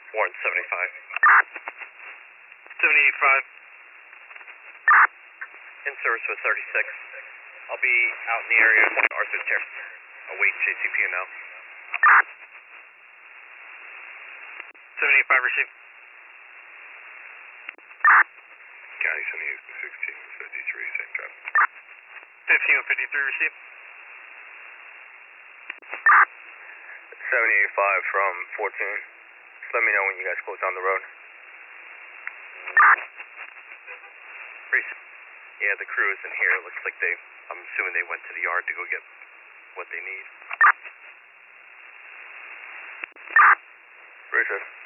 Warren 75. 75. In service with 36. I'll be out in the area of Arthur Terrace. Await JCPU now. 75 received. County 1653, same traffic. 1553 received. 78.5 from 14. Just let me know when you guys close down the road. Yeah, the crew isn't here. It looks like I'm assuming they went to the yard to go get what they need. Richard.